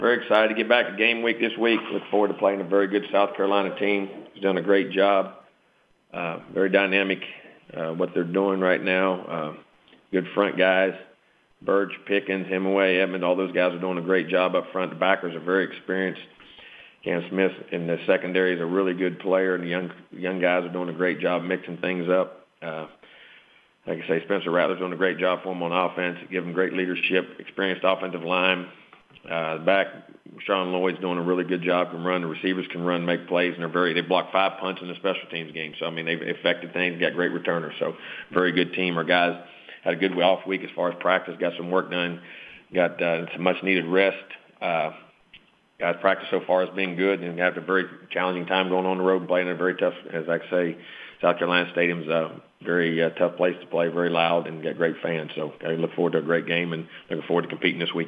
Very excited to get back to game week this week. Look forward to playing a very good South Carolina team. He's done a great job. Very dynamic, what they're doing right now. Good front guys. Burge, Pickens, Hemingway, Edmond, all those guys are doing a great job up front. The backers are very experienced. Cam Smith in the secondary is a really good player, and the young guys are doing a great job mixing things up. Like I say, Spencer Rattler's doing a great job for them on offense, give them great leadership, experienced offensive line. Back, Sean Lloyd's doing a really good job, can run. The receivers can run, make plays, and they blocked 5 punts in the special teams game. So, I mean, they've affected things, got great returners. So, very good team. Our guys had a good off week as far as practice, got some work done, got some much-needed rest. Guys' practice so far has been good, and have a very challenging time going on the road and playing in a very tough, as I say, South Carolina Stadium's a very tough place to play, very loud, and got great fans. So I look forward to a great game and looking forward to competing this week.